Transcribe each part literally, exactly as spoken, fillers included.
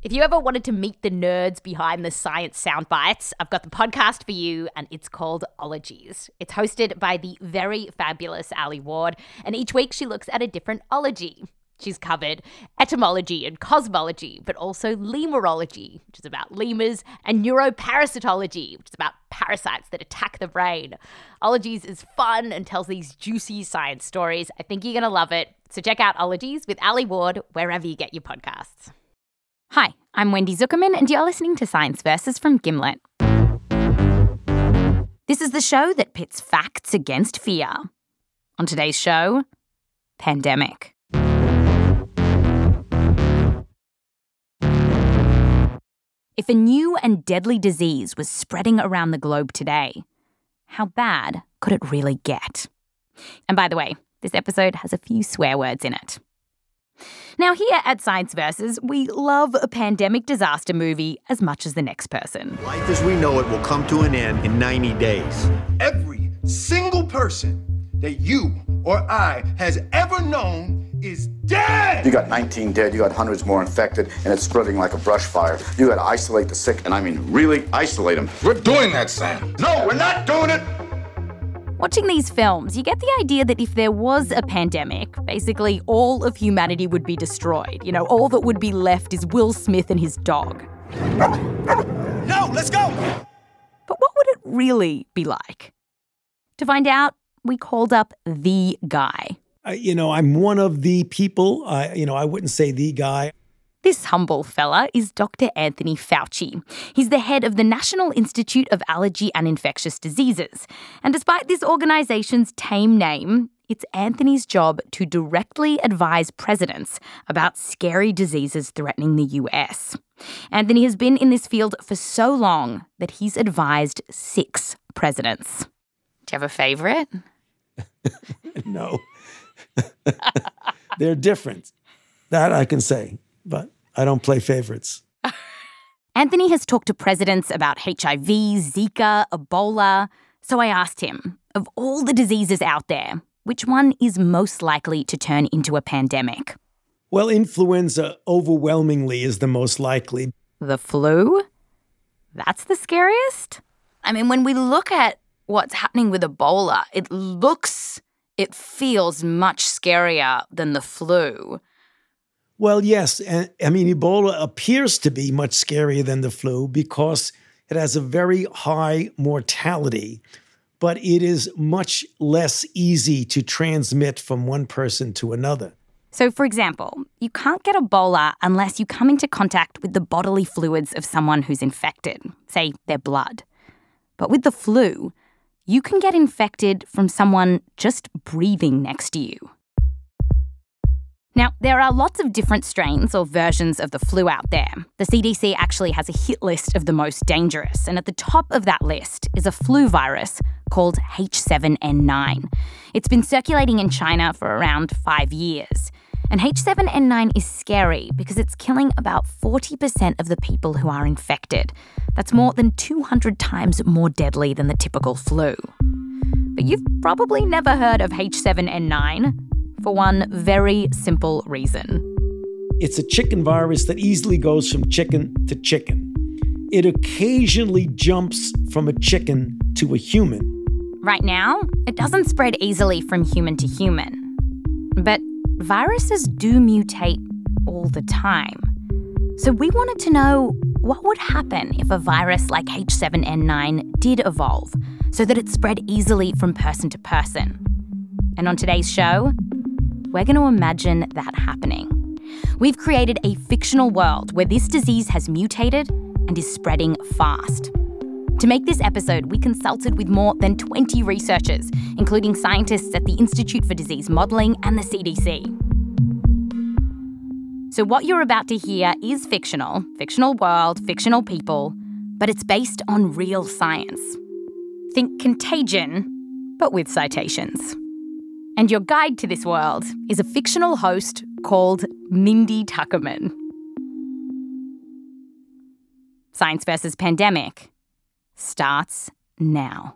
If you ever wanted to meet the nerds behind the science sound bites, I've got the podcast for you, and it's called Ologies. It's hosted by the very fabulous Ali Ward, and each week she looks at a different ology. She's covered etymology and cosmology, but also lemurology, which is about lemurs, and neuroparasitology, which is about parasites that attack the brain. Ologies is fun and tells these juicy science stories. I think you're going to love it. So check out Ologies with Ali Ward wherever you get your podcasts. Hi, I'm Wendy Zuckerman, and you're listening to Science Versus from Gimlet. This is the show that pits facts against fear. On today's show, pandemic. If a new and deadly disease was spreading around the globe today, how bad could it really get? And by the way, this episode has a few swear words in it. Now, here at Science Versus, we love a pandemic disaster movie as much as the next person. Life as we know it will come to an end in ninety days. Every single person that you or I has ever known is dead! You got nineteen dead, you got hundreds more infected, and it's spreading like a brush fire. You got to isolate the sick, and I mean really isolate them. We're doing that, Sam. No, we're not doing it! Watching these films, you get the idea that if there was a pandemic, basically all of humanity would be destroyed. You know, all that would be left is Will Smith and his dog. No, let's go! But what would it really be like? To find out, we called up the guy. Uh, you know, I'm one of the people. I, you know, I wouldn't say the guy. This humble fella is Doctor Anthony Fauci. He's the head of the National Institute of Allergy and Infectious Diseases. And despite this organization's tame name, it's Anthony's job to directly advise presidents about scary diseases threatening the U S. Anthony has been in this field for so long that he's advised six presidents. Do you have a favorite? No. They're different. That I can say. But I don't play favorites. Anthony has talked to presidents about H I V, Zika, Ebola. So I asked him, of all the diseases out there, which one is most likely to turn into a pandemic? Well, influenza overwhelmingly is the most likely. The flu? That's the scariest? I mean, when we look at what's happening with Ebola, it looks, it feels much scarier than the flu. Well, yes. And I mean, Ebola appears to be much scarier than the flu because it has a very high mortality, but it is much less easy to transmit from one person to another. So, for example, you can't get Ebola unless you come into contact with the bodily fluids of someone who's infected, say their blood. But with the flu, you can get infected from someone just breathing next to you. Now, there are lots of different strains or versions of the flu out there. The C D C actually has a hit list of the most dangerous, and at the top of that list is a flu virus called H seven N nine. It's been circulating in China for around five years. And H seven N nine is scary because it's killing about forty percent of the people who are infected. That's more than two hundred times more deadly than the typical flu. But you've probably never heard of H seven N nine. For one very simple reason. It's a chicken virus that easily goes from chicken to chicken. It occasionally jumps from a chicken to a human. Right now, it doesn't spread easily from human to human. But viruses do mutate all the time. So we wanted to know what would happen if a virus like H seven N nine did evolve so that it spread easily from person to person. And on today's show, we're going to imagine that happening. We've created a fictional world where this disease has mutated and is spreading fast. To make this episode, we consulted with more than twenty researchers, including scientists at the Institute for Disease Modelling and the C D C. So what you're about to hear is fictional, fictional world, fictional people, but it's based on real science. Think Contagion, but with citations. And your guide to this world is a fictional host called Mindy Tuckerman. Science versus Pandemic starts now.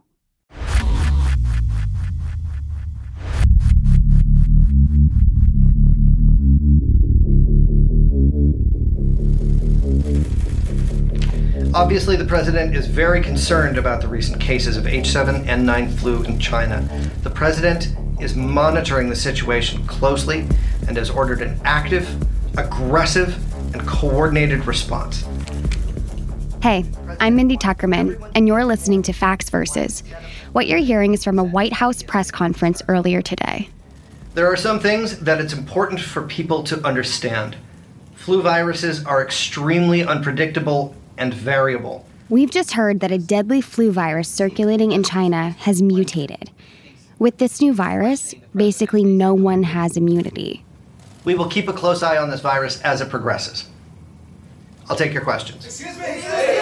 Obviously, the president is very concerned about the recent cases of H seven N nine flu in China. The president is monitoring the situation closely and has ordered an active, aggressive, and coordinated response. Hey, I'm Mindy Tuckerman, and you're listening to Facts Versus. What you're hearing is from a White House press conference earlier today. There are some things that it's important for people to understand. Flu viruses are extremely unpredictable and variable. We've just heard that a deadly flu virus circulating in China has mutated. With this new virus, basically no one has immunity. We will keep a close eye on this virus as it progresses. I'll take your questions. Excuse me. Are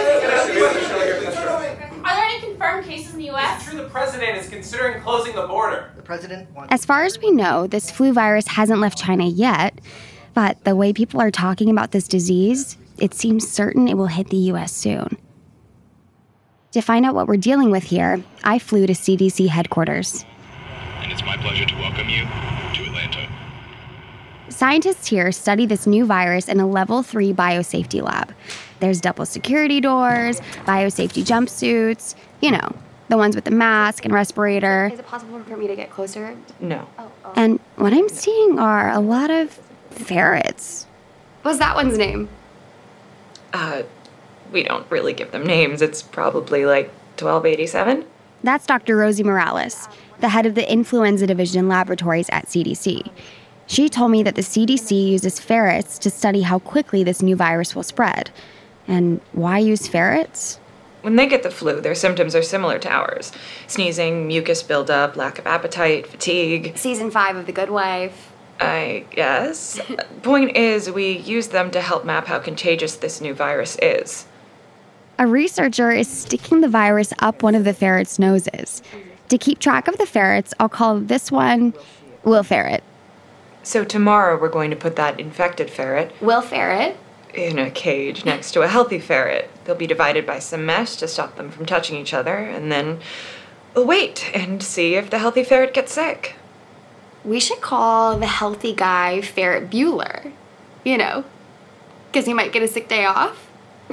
there any confirmed cases in the U S? It's true the president is considering closing the border. The president wants- As far as we know, this flu virus hasn't left China yet, but the way people are talking about this disease, it seems certain it will hit the U S soon. To find out what we're dealing with here, I flew to C D C headquarters. And it's my pleasure to welcome you to Atlanta. Scientists here study this new virus in a level three biosafety lab. There's double security doors, biosafety jumpsuits, you know, the ones with the mask and respirator. Is it possible for me to get closer? No. Oh, oh. And what I'm seeing are a lot of ferrets. What's that one's name? Uh, we don't really give them names. It's probably like twelve eighty-seven. That's Doctor Rosie Morales, the head of the Influenza Division laboratories at C D C. She told me that the C D C uses ferrets to study how quickly this new virus will spread. And why use ferrets? When they get the flu, their symptoms are similar to ours. Sneezing, mucus buildup, lack of appetite, fatigue. Season five of The Good Wife. I guess. Point is, we use them to help map how contagious this new virus is. A researcher is sticking the virus up one of the ferrets' noses. To keep track of the ferrets, I'll call this one Will Ferret. So tomorrow we're going to put that infected ferret Will Ferret? in a cage next to a healthy ferret. They'll be divided by some mesh to stop them from touching each other, and then we'll wait and see if the healthy ferret gets sick. We should call the healthy guy Ferret Bueller. You know, because he might get a sick day off.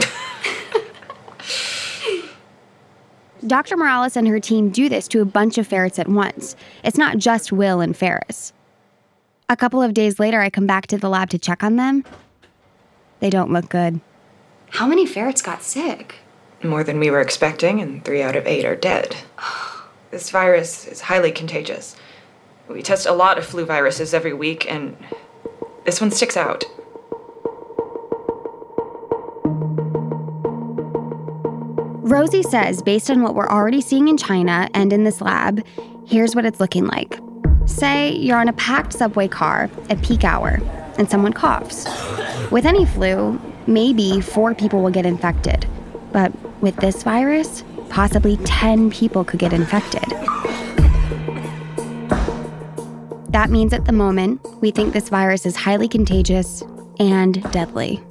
Doctor Morales and her team do this to a bunch of ferrets at once. It's not just Will and Ferris. A couple of days later, I come back to the lab to check on them. They don't look good. How many ferrets got sick? More than we were expecting, and three out of eight are dead. This virus is highly contagious. We test a lot of flu viruses every week, and this one sticks out. Rosie says, based on what we're already seeing in China and in this lab, here's what it's looking like. Say you're on a packed subway car at peak hour, and someone coughs. With any flu, maybe four people will get infected. But with this virus, possibly ten people could get infected. That means at the moment, we think this virus is highly contagious and deadly.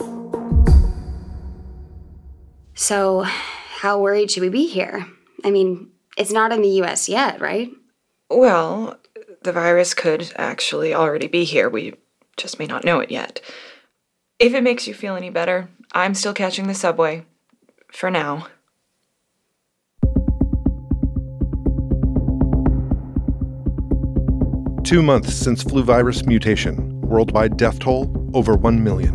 So, how worried should we be here? I mean, it's not in the U S yet, right? Well, the virus could actually already be here. We just may not know it yet. If it makes you feel any better, I'm still catching the subway. For now. Two months since flu virus mutation. Worldwide death toll, over one million.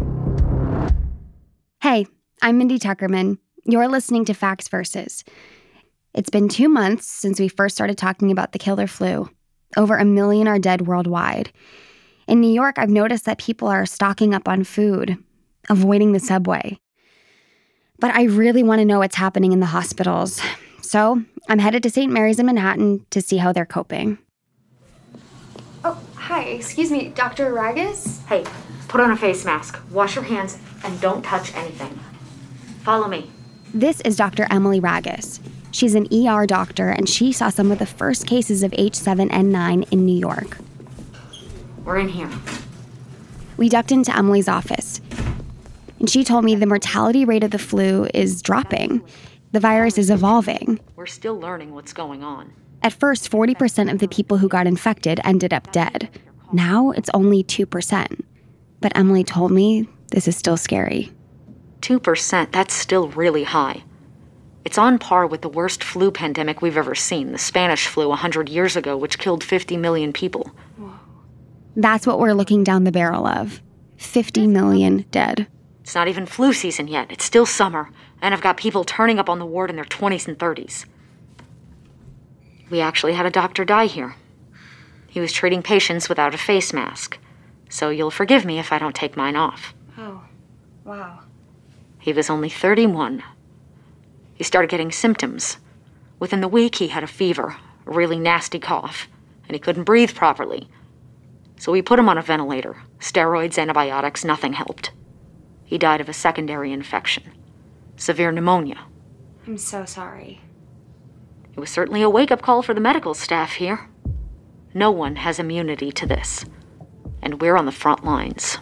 Hey, I'm Mindy Tuckerman. You're listening to Facts Versus. It's been two months since we first started talking about the killer flu. Over a million are dead worldwide. In New York, I've noticed that people are stocking up on food, avoiding the subway. But I really want to know what's happening in the hospitals. So I'm headed to Saint Mary's in Manhattan to see how they're coping. Oh, hi. Excuse me, Doctor Ragus? Hey, put on a face mask, wash your hands, and don't touch anything. Follow me. This is Doctor Emily Ragus. She's an E R doctor, and she saw some of the first cases of H seven N nine in New York. We're in here. We ducked into Emily's office, and she told me the mortality rate of the flu is dropping. The virus is evolving. We're still learning what's going on. At first, forty percent of the people who got infected ended up dead. Now it's only two percent. But Emily told me this is still scary. two percent, that's still really high. It's on par with the worst flu pandemic we've ever seen, the Spanish flu one hundred years ago, which killed fifty million people. That's what we're looking down the barrel of. fifty million dead. It's not even flu season yet. It's still summer, and I've got people turning up on the ward in their twenties and thirties. We actually had a doctor die here. He was treating patients without a face mask, so you'll forgive me if I don't take mine off. Oh, wow. He was only thirty-one. He started getting symptoms. Within the week, he had a fever, a really nasty cough, and he couldn't breathe properly. So we put him on a ventilator. Steroids, antibiotics, nothing helped. He died of a secondary infection. Severe pneumonia. I'm so sorry. It was certainly a wake-up call for the medical staff here. No one has immunity to this. And we're on the front lines.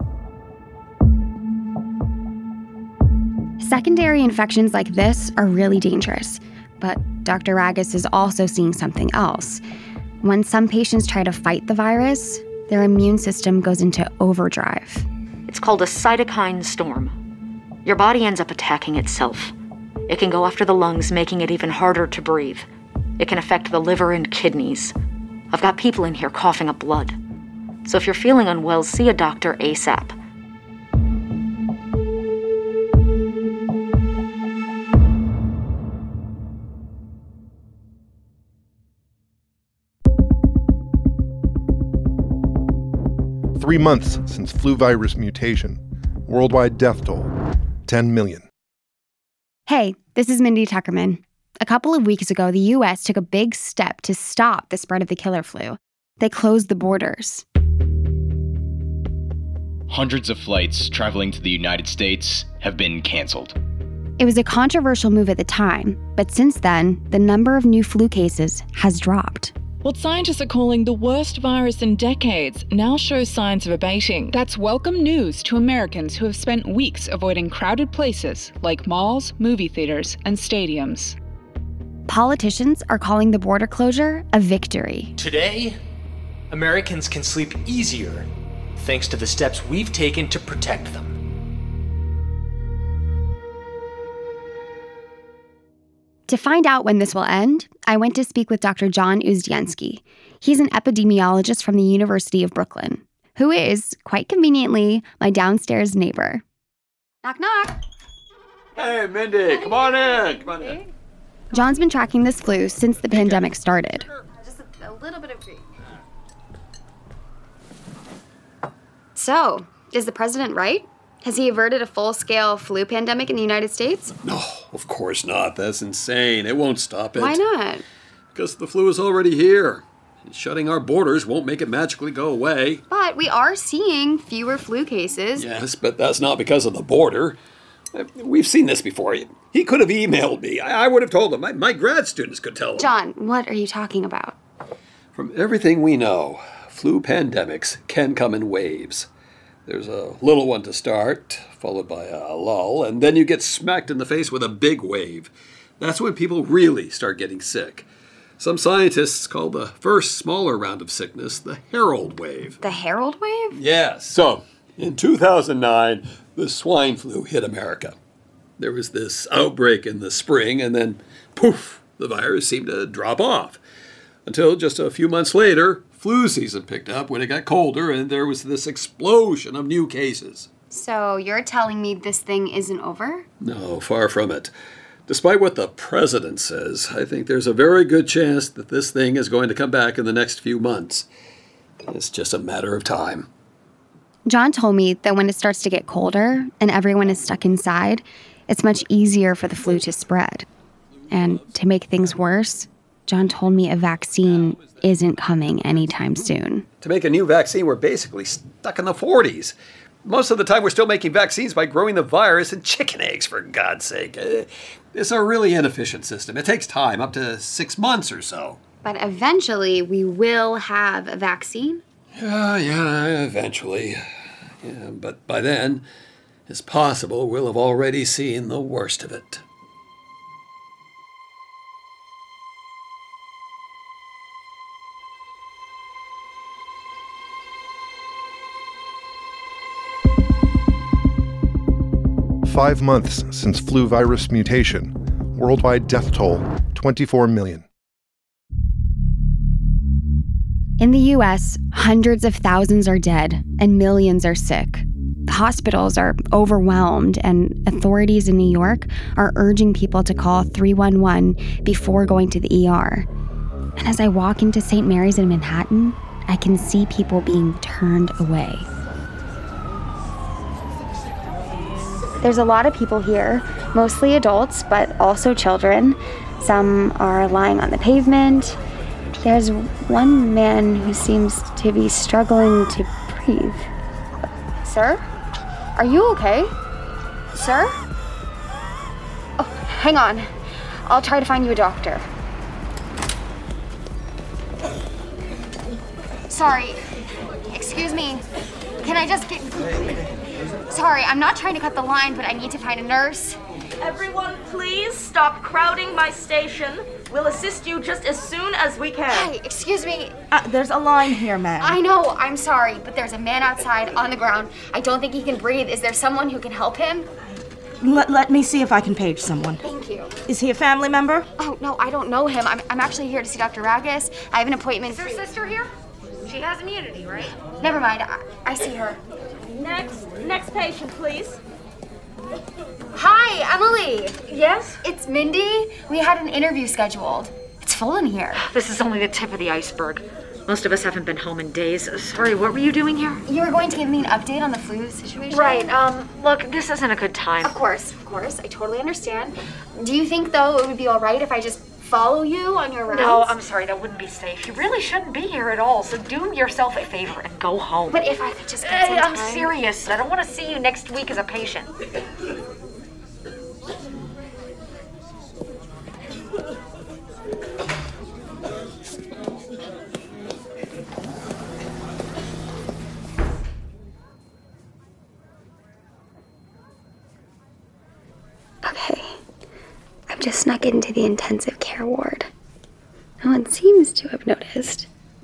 Secondary infections like this are really dangerous, but Doctor Ragus is also seeing something else. When some patients try to fight the virus, their immune system goes into overdrive. It's called a cytokine storm. Your body ends up attacking itself. It can go after the lungs, making it even harder to breathe. It can affect the liver and kidneys. I've got people in here coughing up blood. So if you're feeling unwell, see a doctor ASAP. Three months since flu virus mutation. Worldwide death toll, ten million. Hey, this is Mindy Tuckerman. A couple of weeks ago, the U S took a big step to stop the spread of the killer flu. They closed the borders. Hundreds of flights traveling to the United States have been canceled. It was a controversial move at the time, but since then, the number of new flu cases has dropped. What scientists are calling the worst virus in decades now shows signs of abating. That's welcome news to Americans who have spent weeks avoiding crowded places like malls, movie theaters, and stadiums. Politicians are calling the border closure a victory. Today, Americans can sleep easier thanks to the steps we've taken to protect them. To find out when this will end, I went to speak with Doctor John Uzdiansky. He's an epidemiologist from the University of Brooklyn, who is, quite conveniently, my downstairs neighbor. Knock, knock. Hey, Mindy, come on in. Come on in. John's been tracking this flu since the pandemic started. Just a, a little bit of green. So, is the president right? Has he averted a full-scale flu pandemic in the United States? No, of course not. That's insane. It won't stop it. Why not? Because the flu is already here. And shutting our borders won't make it magically go away. But we are seeing fewer flu cases. Yes, but that's not because of the border. We've seen this before. He could have emailed me. I would have told him. My, my grad students could tell him. John, what are you talking about? From everything we know, flu pandemics can come in waves. There's a little one to start, followed by a lull, and then you get smacked in the face with a big wave. That's when people really start getting sick. Some scientists call the first smaller round of sickness the Herald wave. The Herald wave? Yes. So, in two thousand nine, the swine flu hit America. There was this outbreak in the spring, and then, poof, the virus seemed to drop off. Until just a few months later, flu season picked up when it got colder, and there was this explosion of new cases. So you're telling me this thing isn't over? No, far from it. Despite what the president says, I think there's a very good chance that this thing is going to come back in the next few months. It's just a matter of time. John told me that when it starts to get colder and everyone is stuck inside, it's much easier for the flu to spread. And to make things worse, John told me a vaccine isn't coming anytime soon. To make a new vaccine, we're basically stuck in the forties. Most of the time, we're still making vaccines by growing the virus in chicken eggs, for God's sake. Uh, it's a really inefficient system. It takes time, up to six months or so. But eventually, we will have a vaccine? Yeah, yeah, eventually. Yeah, but by then, it's possible we'll have already seen the worst of it. five months since flu virus mutation. Worldwide death toll, twenty-four million. In the U S, hundreds of thousands are dead and millions are sick. Hospitals are overwhelmed, and authorities in New York are urging people to call three one one before going to the E R. And as I walk into Saint Mary's in Manhattan, I can see people being turned away. There's a lot of people here, mostly adults, but also children. Some are lying on the pavement. There's one man who seems to be struggling to breathe. Sir? Are you okay? Sir? Oh, hang on. I'll try to find you a doctor. Sorry. Excuse me. Can I just get... Sorry, I'm not trying to cut the line, but I need to find a nurse. Everyone, please stop crowding my station. We'll assist you just as soon as we can. Hi, excuse me. Uh, there's a line here, ma'am. I know, I'm sorry, but there's a man outside on the ground. I don't think he can breathe. Is there someone who can help him? Let, let me see if I can page someone. Thank you. Is he a family member? Oh, no, I don't know him. I'm, I'm actually here to see Doctor Ragus. I have an appointment. Is her sister here? She has immunity, right? Never mind, I, I see her. Next, next patient, please. Hi, Emily. Yes? It's Mindy. We had an interview scheduled. It's full in here. This is only the tip of the iceberg. Most of us haven't been home in days. Sorry, what were you doing here? You were going to give me an update on the flu situation? Right, um, look, this isn't a good time. Of course, of course. I totally understand. Do you think, though, it would be all right if I just follow you on your rounds? No, I'm sorry, that wouldn't be safe. You really shouldn't be here at all, so do yourself a favor and go home. But if I could just get some Hey, I'm time. serious. I don't want to see you next week as a patient. Okay. I've just snuck into the intensive care ward. No one seems to have noticed.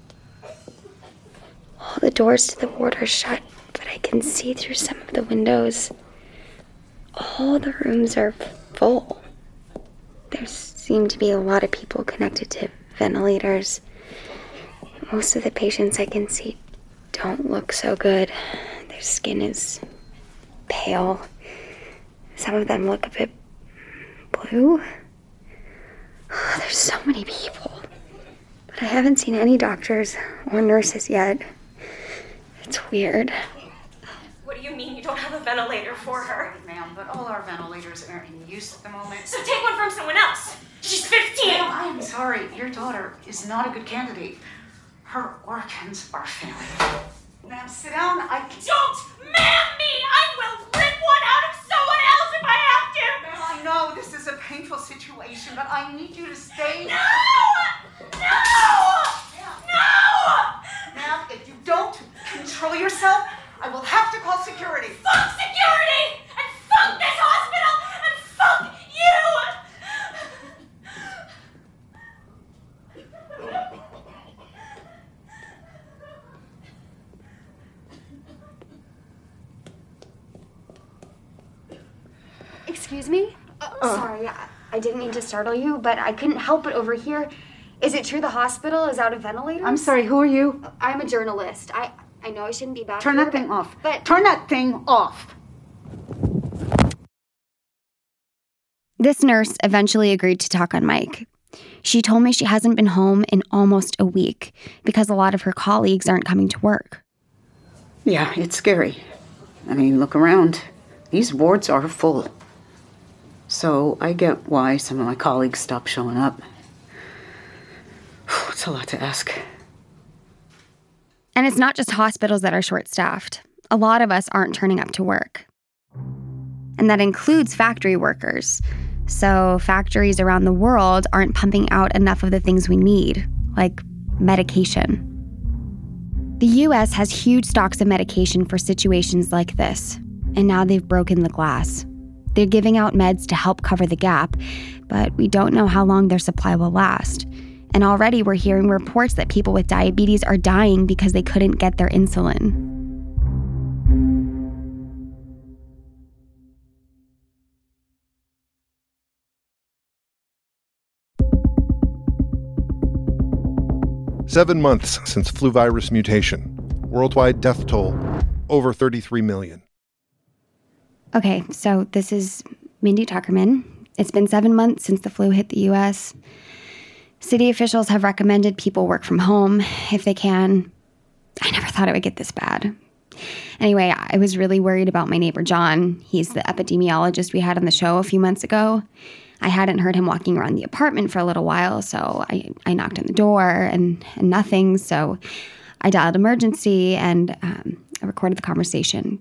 All the doors to the ward are shut, but I can see through some of the windows. All the rooms are full. There seem to be a lot of people connected to ventilators. Most of the patients I can see don't look so good. Their skin is pale. Some of them look a bit blue. Oh, there's so many people. But I haven't seen any doctors or nurses yet. It's weird. What do you mean you don't have a ventilator for her? Ma'am, but all our ventilators aren't in use at the moment. So take one from someone else. She's fifteen. Ma'am, I am sorry. Your daughter is not a good candidate. Her organs are failing. Ma'am, sit down. I Don't ma'am me! I will rip one out of someone else if I have to! Ma'am, I know this is a painful situation, but I need you to stay. No! No! No! Ma'am, if you don't control yourself, I will have to call security. Fuck security! And fuck this hospital! And fuck you! Excuse me? Uh, sorry, I, I didn't mean to startle you, but I couldn't help but overhear. Is it true the hospital is out of ventilators? I'm sorry, who are you? I'm a journalist. I, I know I shouldn't be back Turn here, that thing but, off. But Turn that thing off. This nurse eventually agreed to talk on mic. She told me she hasn't been home in almost a week because a lot of her colleagues aren't coming to work. Yeah, it's scary. I mean, look around. These wards are full. So I get why some of my colleagues stopped showing up. It's a lot to ask. And it's not just hospitals that are short-staffed. A lot of us aren't turning up to work. And that includes factory workers. So factories around the world aren't pumping out enough of the things we need, like medication. The U S has huge stocks of medication for situations like this, and now they've broken the glass. They're giving out meds to help cover the gap, but we don't know how long their supply will last. And already we're hearing reports that people with diabetes are dying because they couldn't get their insulin. Seven months since flu virus mutation. Worldwide death toll, over thirty-three million. Okay, so this is Mindy Tuckerman. It's been seven months since the flu hit the U S. City officials have recommended people work from home if they can. I never thought it would get this bad. Anyway, I was really worried about my neighbor John. He's the epidemiologist we had on the show a few months ago. I hadn't heard him walking around the apartment for a little while, so I, I knocked on the door and, and nothing. So I dialed emergency and um, I recorded the conversation.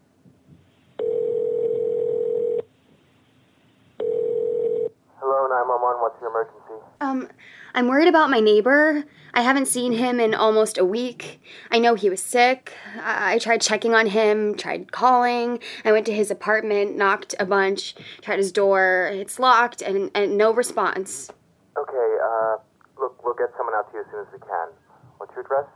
Hello, nine one one, what's your emergency? Um, I'm worried about my neighbor. I haven't seen him in almost a week. I know he was sick. I, I tried checking on him, tried calling. I went to his apartment, knocked a bunch, tried his door. It's locked and, and no response. Okay, uh, look, we'll get someone out to you as soon as we can. What's your address?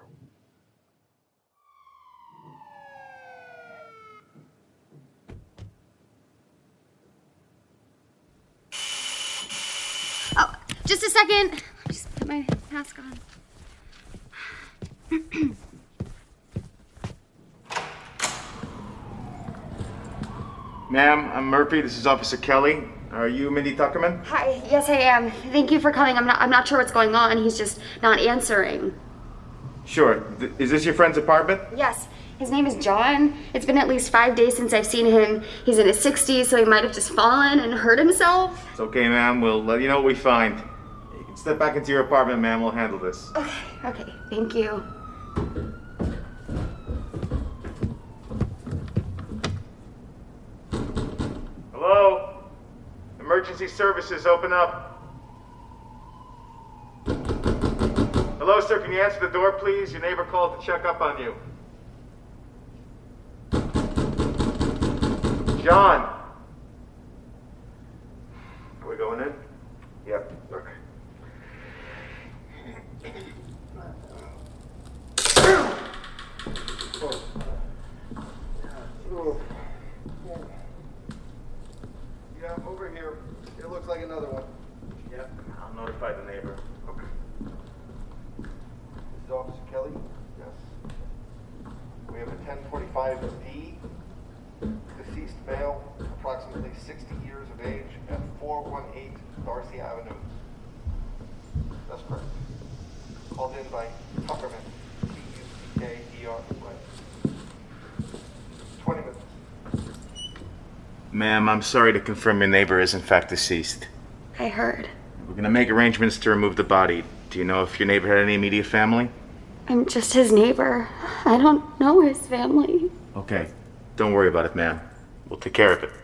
Oh, just a second. Just put my mask on. Ma'am, I'm Murphy. This is Officer Kelly. Are you Mindy Tuckerman? Hi, yes I am. Thank you for calling. I'm not I'm not sure what's going on. He's just not answering. Sure. Th- is this your friend's apartment? Yes. His name is John. It's been at least five days since I've seen him. He's in his sixties, so he might have just fallen and hurt himself. It's okay, ma'am. We'll let you know what we find. You can step back into your apartment, ma'am. We'll handle this. Okay, okay. Thank you. Hello? Emergency services, open up. Hello, sir. Can you answer the door, please? Your neighbor called to check up on you. John. Are we going in? Yep. Okay. Yeah, over here. It looks like another one. Yep. I'll notify the neighbor. Okay. This is Officer Kelly? Yes. We have a ten forty-five D. Deceased male, approximately sixty years of age, at four one eight Darcy Avenue. That's correct. Called in by Tuckerman, T U C K E R. twenty minutes. Ma'am, I'm sorry to confirm your neighbor is in fact deceased. I heard. We're gonna make arrangements to remove the body. Do you know if your neighbor had any immediate family? I'm just his neighbor. I don't know his family. Okay. Don't worry about it, ma'am. We'll take care of it.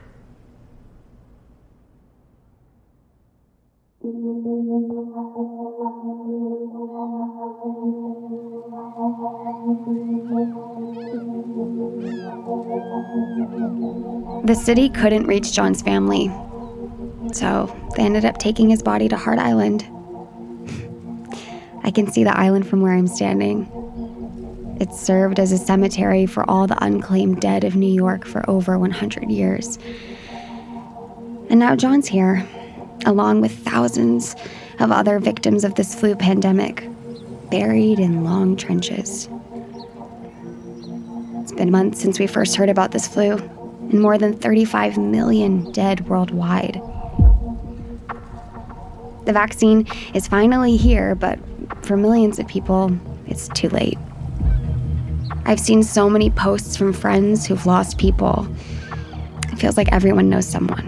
The city couldn't reach John's family, so they ended up taking his body to Hart Island. I can see the island from where I'm standing. It served as a cemetery for all the unclaimed dead of New York for over one hundred years. And now John's here, along with thousands of other victims of this flu pandemic, buried in long trenches. It's been months since we first heard about this flu, and more than thirty-five million dead worldwide. The vaccine is finally here, but for millions of people, it's too late. I've seen so many posts from friends who've lost people. It feels like everyone knows someone.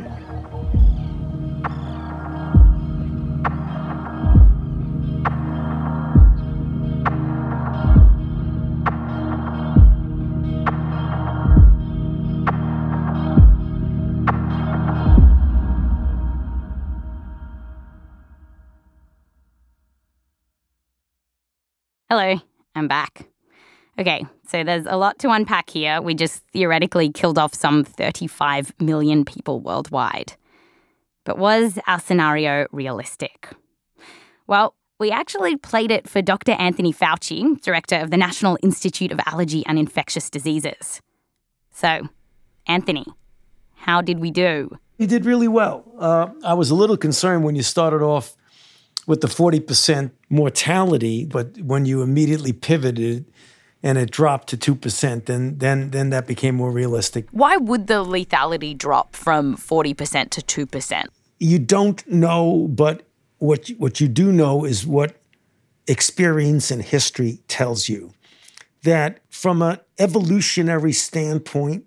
Hello, I'm back. Okay, so there's a lot to unpack here. We just theoretically killed off some thirty-five million people worldwide. But was our scenario realistic? Well, we actually played it for Doctor Anthony Fauci, director of the National Institute of Allergy and Infectious Diseases. So, Anthony, how did we do? You did really well. Uh, I was a little concerned when you started off with the forty percent mortality, but when you immediately pivoted and it dropped to two percent, then then then that became more realistic. Why would the lethality drop from forty percent to two percent? You don't know, but what what you do know is what experience and history tells you, that from an evolutionary standpoint,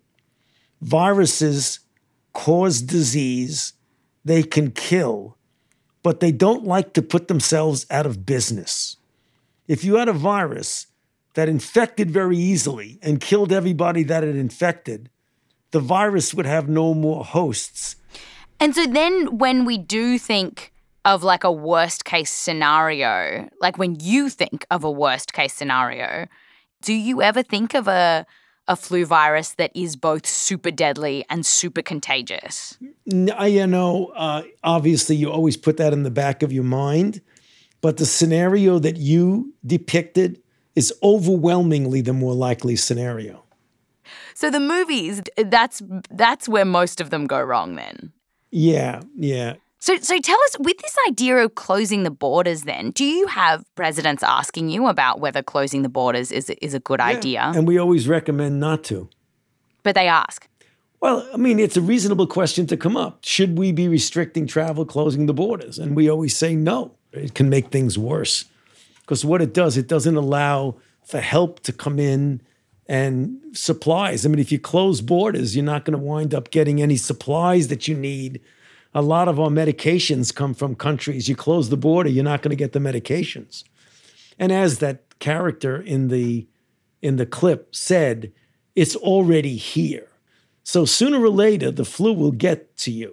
viruses cause disease, they can kill, but they don't like to put themselves out of business. If you had a virus that infected very easily and killed everybody that it infected, the virus would have no more hosts. And so then when we do think of like a worst case scenario, like when you think of a worst case scenario, do you ever think of a a flu virus that is both super deadly and super contagious? No, you know, uh, obviously you always put that in the back of your mind, but the scenario that you depicted is overwhelmingly the more likely scenario. So the movies, that's that's where most of them go wrong then. Yeah, yeah. So so tell us, with this idea of closing the borders then, do you have presidents asking you about whether closing the borders is, is a good Yeah, idea? And we always recommend not to. But they ask. Well, I mean, it's a reasonable question to come up. Should we be restricting travel, closing the borders? And we always say no. It can make things worse. Because what it does, it doesn't allow for help to come in and supplies. I mean, if you close borders, you're not going to wind up getting any supplies that you need. A lot of our medications come from countries. You close the border, you're not going to get the medications. And as that character in the in the clip said, it's already here. So sooner or later, the flu will get to you,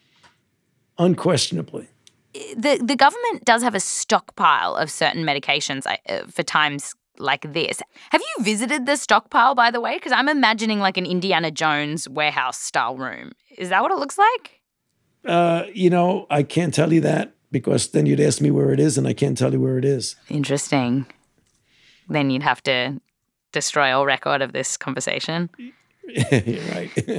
unquestionably. The the government does have a stockpile of certain medications uh, for times like this. Have you visited the stockpile, by the way? Because I'm imagining like an Indiana Jones warehouse style room. Is that what it looks like? Uh, you know, I can't tell you that because then you'd ask me where it is and I can't tell you where it is. Interesting. Then you'd have to destroy all record of this conversation. You're right.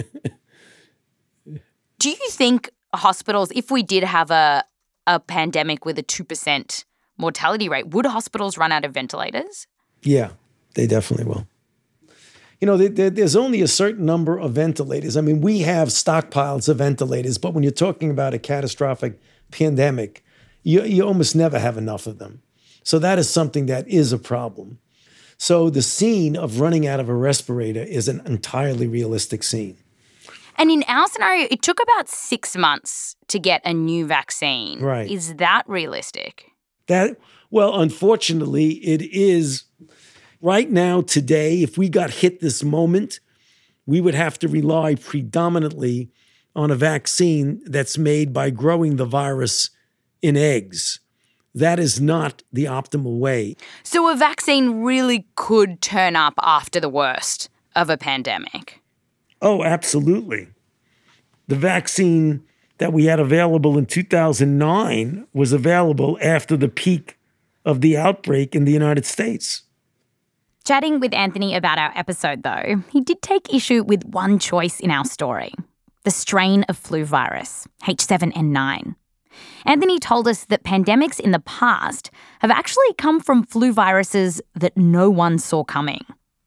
Do you think hospitals, if we did have a, a pandemic with a two percent mortality rate, would hospitals run out of ventilators? Yeah, they definitely will. You know, there, there, there's only a certain number of ventilators. I mean, we have stockpiles of ventilators, but when you're talking about a catastrophic pandemic, you, you almost never have enough of them. So that is something that is a problem. So the scene of running out of a respirator is an entirely realistic scene. And in our scenario, it took about six months to get a new vaccine. Right. Is that realistic? That, well, unfortunately, it is. Right now, today, if we got hit this moment, we would have to rely predominantly on a vaccine that's made by growing the virus in eggs. That is not the optimal way. So a vaccine really could turn up after the worst of a pandemic? Oh, absolutely. The vaccine that we had available in two thousand nine was available after the peak of the outbreak in the United States. Chatting with Anthony about our episode, though, he did take issue with one choice in our story, the strain of flu virus, H seven N nine. Anthony told us that pandemics in the past have actually come from flu viruses that no one saw coming.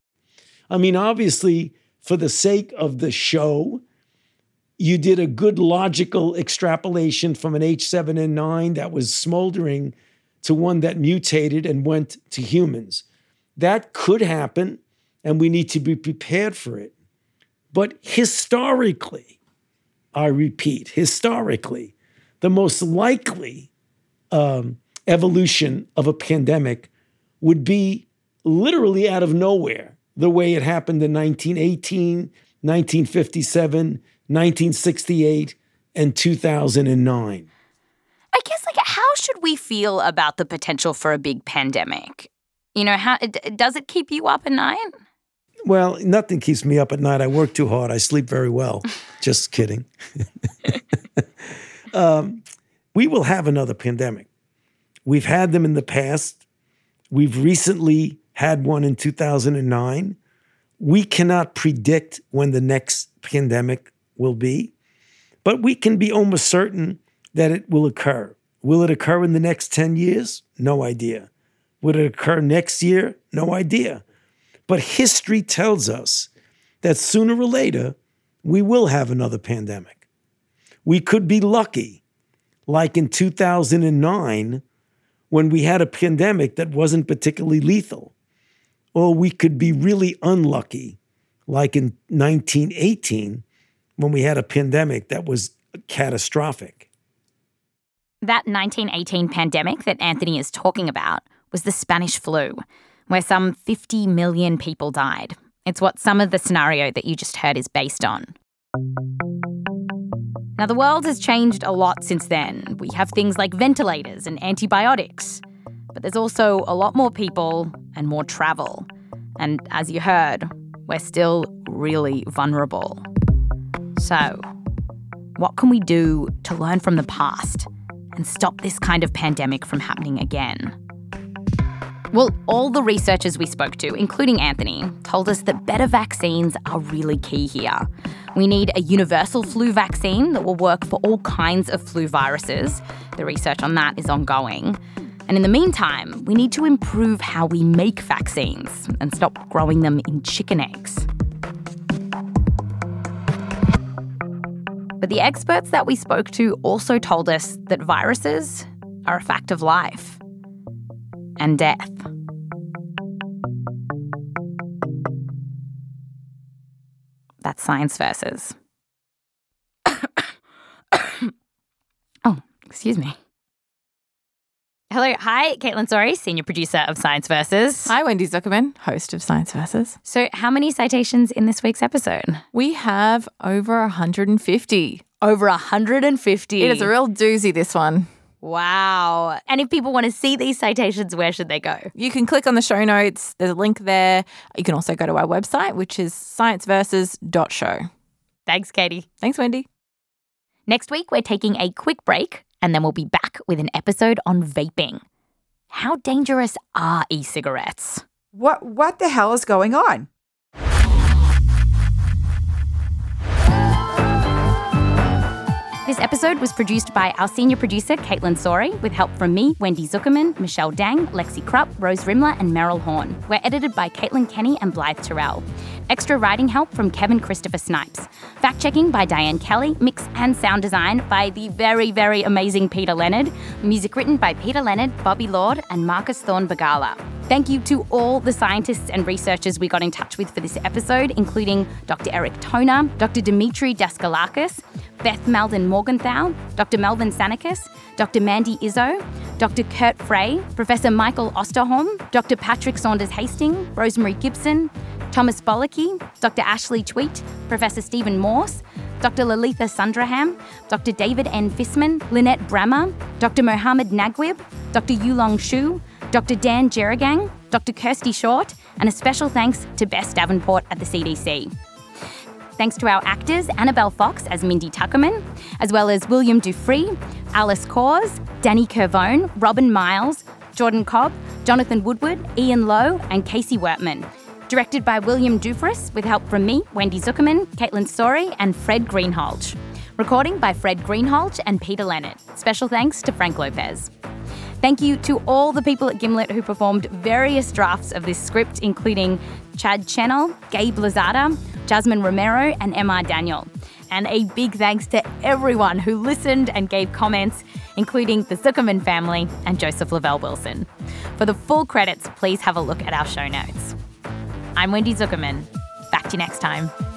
I mean, obviously, for the sake of the show, you did a good logical extrapolation from an H seven N nine that was smoldering to one that mutated and went to humans. That could happen, and we need to be prepared for it. But historically, I repeat, historically, the most likely um, evolution of a pandemic would be literally out of nowhere, the way it happened in nineteen eighteen, nineteen fifty-seven, nineteen sixty-eight, and two thousand nine. I guess, like, how should we feel about the potential for a big pandemic? You know, how does it keep you up at night? Well, nothing keeps me up at night. I work too hard. I sleep very well. Just kidding. um, we will have another pandemic. We've had them in the past. We've recently had one in two thousand nine. We cannot predict when the next pandemic will be, but we can be almost certain that it will occur. Will it occur in the next ten years? No idea. Will it occur next year? No idea. But history tells us that sooner or later, we will have another pandemic. We could be lucky, like in two thousand nine, when we had a pandemic that wasn't particularly lethal. Or we could be really unlucky, like in nineteen eighteen, when we had a pandemic that was catastrophic. That nineteen eighteen pandemic that Anthony is talking about was the Spanish flu, where some fifty million people died. It's what some of the scenario that you just heard is based on. Now, the world has changed a lot since then. We have things like ventilators and antibiotics. But there's also a lot more people and more travel. And as you heard, we're still really vulnerable. So, what can we do to learn from the past and stop this kind of pandemic from happening again? Well, all the researchers we spoke to, including Anthony, told us that better vaccines are really key here. We need a universal flu vaccine that will work for all kinds of flu viruses. The research on that is ongoing. And in the meantime, we need to improve how we make vaccines and stop growing them in chicken eggs. But the experts that we spoke to also told us that viruses are a fact of life and death. That's Science Versus. Oh, excuse me. Hello, hi, Caitlin Sorey, senior producer of Science Versus. Hi, Wendy Zuckerman, host of Science Versus. So how many citations in this week's episode? We have over one hundred fifty. Over one hundred fifty. It is a real doozy, this one. Wow. And if people want to see these citations, where should they go? You can click on the show notes. There's a link there. You can also go to our website, which is science versus dot show. Thanks, Katie. Thanks, Wendy. Next week, we're taking a quick break, and then we'll be back with an episode on vaping. How dangerous are e-cigarettes? What, what the hell is going on? This episode was produced by our senior producer, Caitlin Sorey, with help from me, Wendy Zuckerman, Michelle Dang, Lexi Krupp, Rose Rimler, and Meryl Horn. We're edited by Caitlin Kenny and Blythe Terrell. Extra writing help from Kevin Christopher Snipes. Fact-checking by Diane Kelly. Mix and sound design by the very, very amazing Peter Leonard. Music written by Peter Leonard, Bobby Lord, and Marcus Thorne-Bagala. Thank you to all the scientists and researchers we got in touch with for this episode, including Doctor Eric Toner, Doctor Dimitri Daskalakis, Beth Meldon Morgenthau, Doctor Melvin Sanikis, Doctor Mandy Izzo, Doctor Kurt Frey, Professor Michael Osterholm, Doctor Patrick Saunders Hastings, Rosemary Gibson, Thomas Bollocky, Doctor Ashley Tweet, Professor Stephen Morse, Doctor Lalitha Sundraham, Doctor David N. Fissman, Lynette Brammer, Doctor Mohammed Nagwib, Doctor Yulong Shu, Doctor Dan Jerigang, Doctor Kirsty Short, and a special thanks to Bess Davenport at the C D C. Thanks to our actors, Annabelle Fox as Mindy Tuckerman, as well as William Dufresne, Alice Cors, Danny Curvone, Robin Miles, Jordan Cobb, Jonathan Woodward, Ian Lowe, and Casey Wertman. Directed by William Dufresne, with help from me, Wendy Zuckerman, Caitlin Sorey, and Fred Greenhalgh. Recording by Fred Greenhalgh and Peter Leonard. Special thanks to Frank Lopez. Thank you to all the people at Gimlet who performed various drafts of this script, including Chad Channel, Gabe Lazada, Jasmine Romero, and M R Daniel. And a big thanks to everyone who listened and gave comments, including the Zuckerman family and Joseph Lavelle Wilson. For the full credits, please have a look at our show notes. I'm Wendy Zuckerman. Back to you next time.